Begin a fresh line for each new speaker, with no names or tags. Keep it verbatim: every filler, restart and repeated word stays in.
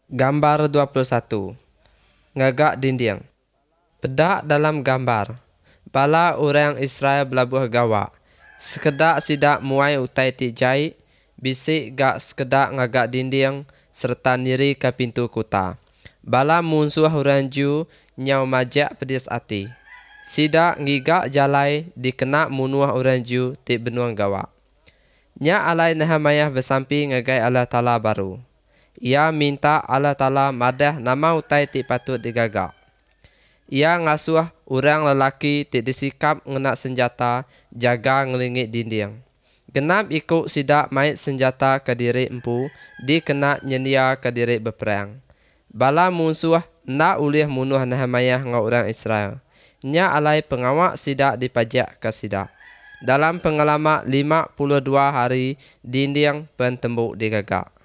Gambar dua puluh satu. Ngagak dinding. Pedak dalam gambar. Bala orang Israel belabuh gawa. Sekedak sidak muai utai ti jai, bisik gak sekedak ngagak dinding serta niri ke pintu kota. Bala munsuh orang Ju nyau majak pedis ati. Sidak ngigak jalai dikena munuah orang Ju ti benuang gawa. Nya alai Nehemiah bersampi ngagai Allah Ta'ala baru. Ia minta Allah Ta'ala madah nama utai ti patut digagak. Ia ngasuh orang lelaki ti disikap ngenak senjata jaga ngelingit dinding. Genap ikut sidak mait senjata ke diri empu dikena nyendia ke diri berperang. Bala musuh nak ulih munuh Nehemiah ngau orang Israel. Nya alai pengawak sidak dipajak ke sidak. Dalam pengalaman lima puluh dua hari dinding pentembuk digagak.